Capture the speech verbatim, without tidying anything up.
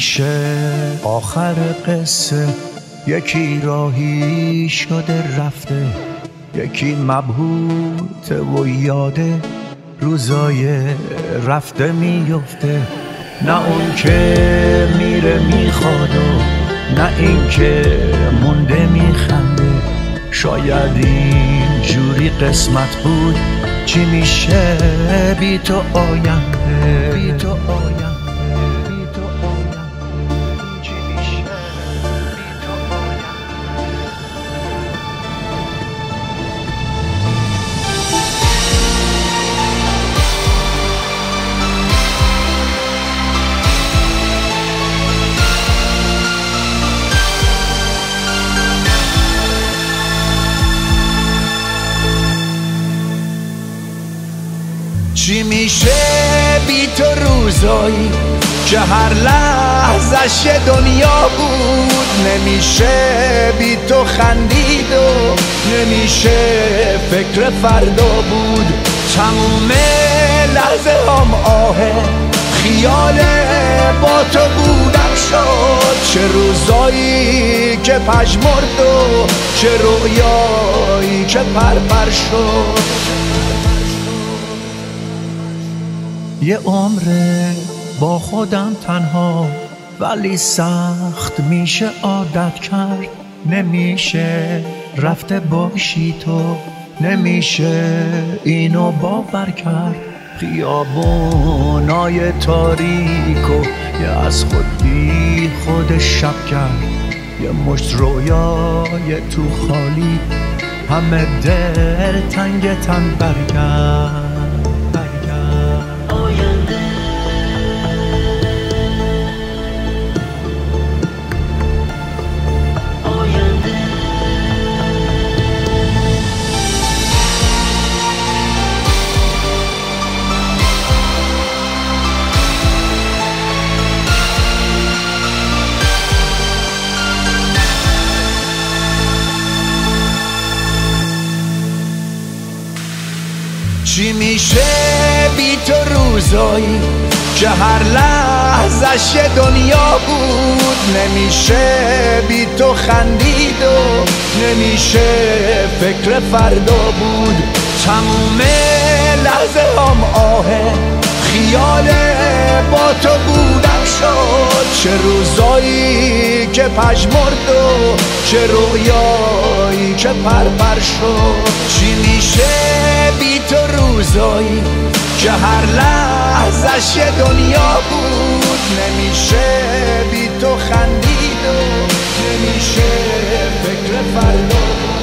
میشه آخر قصه یکی راهی شده رفته، یکی مبهوته و یاده روزای رفته میفته. نه اون که میره میخواد و نه این که مونده میخنده. شاید این جوری قسمت بود، چی میشه بی تو آینده، بی تو آینده. چی میشه بی تو روزایی که هر لحظش یه دنیا بود؟ نمیشه بی تو خندید و نمیشه فکر فردا بود. تموم لحظه هم آهه خیال با تو بودم شد. چه روزایی که پژمرد و چه رویایی که پرپر شد. یه عمره با خودم تنها، ولی سخت میشه عادت کرد. نمیشه رفته باشی تو، نمیشه اینو باور کرد. خیابونای تاریک و یه از خود بی خود شب کرد. یه مشت رویای تو خالی همه دل تنگ تن برگرد. چی میشه بی تو روزایی که هر لحظش یه دنیا بود؟ نمیشه بی تو خندید و نمیشه فکر فردا بود. تموم لحظه هم آهه خیال با تو بودم شد. چه روزایی که پژمرد و چه رویایی که پرپر شد. چی میشه بی تو روزایی که هر لحظش یه دنیا بود؟ نمیشه بی تو خندید و نمیشه فکر فردا.